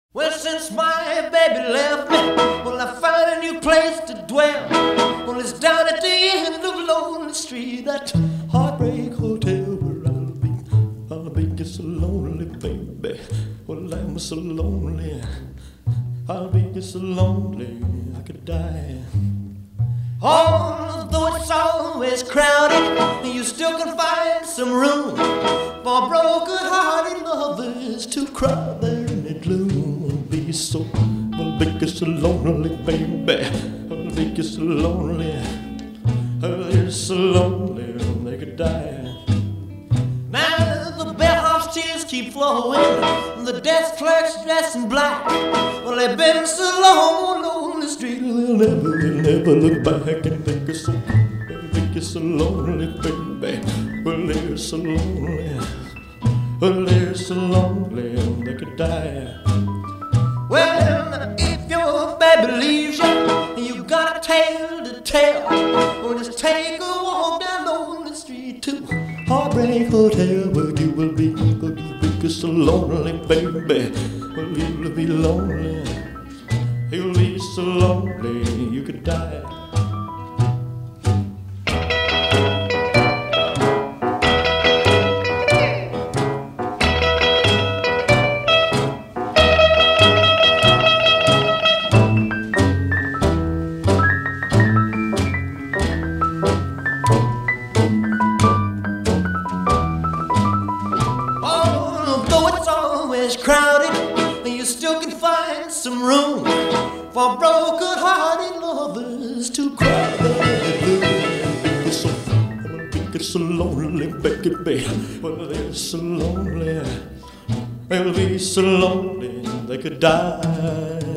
Well, since my baby left me, well, I found a new place to dwell. Well, it's down at the end of Lonely Street, that heartbreak hotel where I'll be just so lonely, baby. Well, I'm so lonely, I'll be just so lonely, I could die. Although it's always crowded, you still can find some room for broken-hearted lovers to cry there in the gloom. I'll be just so lonely, baby. I'll be just so lonely. I'll be so lonely they could die. Now the bellhop's tears keep flowing, the desk clerk's dressed in black. Well, they've been so long on the street, they'll never look back. And they'll be so lonely, baby. Well, they're so lonely. Well, they're so lonely they could die. Well, if your baby leaves you, and you got a tale to tell, well, just take a walk down Lonely Street to Heartbreak Hotel, where you will be so lonely, baby. Well, you'll be lonely, you'll be so lonely you could die. Crowded, you still can find some room for broken-hearted lovers to cry. They're so lonely, baby. Well, they're so lonely. They'll be so lonely they could die.